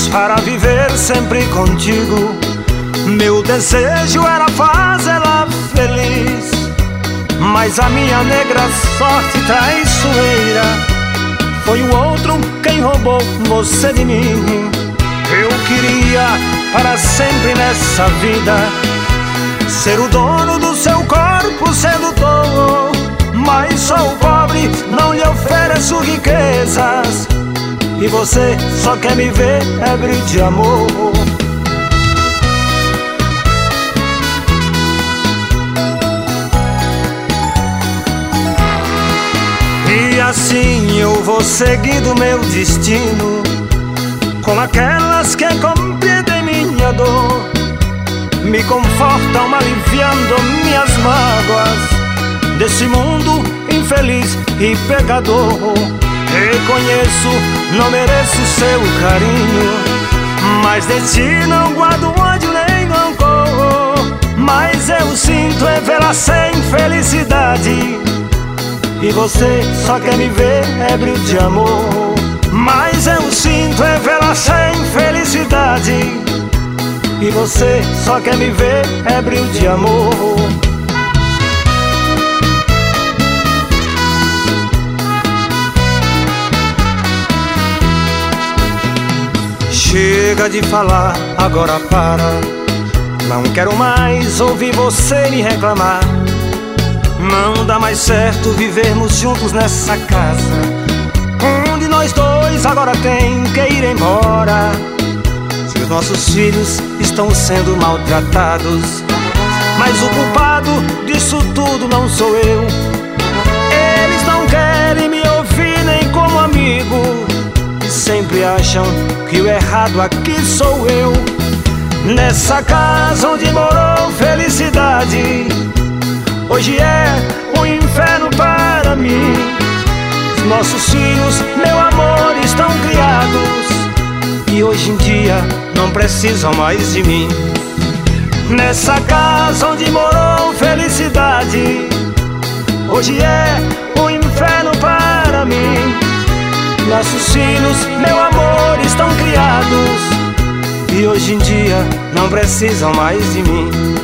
para viver sempre contigo. Meu desejo era fazê-la feliz, mas a minha negra sorte traiçoeira foi o outro quem roubou você de mim. Eu queria para sempre nessa vida ser o dono do seu corpo sedutor, mas sou pobre, não lhe ofereço riquezas, e você só quer me ver ébrio de amor. E assim eu vou seguindo meu destino, com aquelas que compreendem minha dor, me confortam aliviando minhas mágoas desse mundo infeliz e pecador. Reconheço, não mereço seu carinho, mas de ti não guardo ódio nem rancor. Mas eu sinto é vê-la sem felicidade, e você só quer me ver ébrio de amor. Mas eu sinto é vê-la sem felicidade, e você só quer me ver ébrio de amor. Chega de falar, agora para. Não quero mais ouvir você me reclamar. Não dá mais certo vivermos juntos nessa casa. Um de nós dois agora tem que ir embora. Se os nossos filhos estão sendo maltratados, mas o culpado disso tudo não sou eu. Eles não querem me ouvir nem como amigo, e sempre acham que o errado aqui sou eu. Nessa casa onde morou felicidade, hoje é um inferno para mim. Os nossos filhos, meu amor, estão criados, e hoje em dia não precisam mais de mim. Nessa casa onde morou felicidade, hoje é um inferno para mim. Nossos filhos, meu amor, estão criados, e hoje em dia não precisam mais de mim.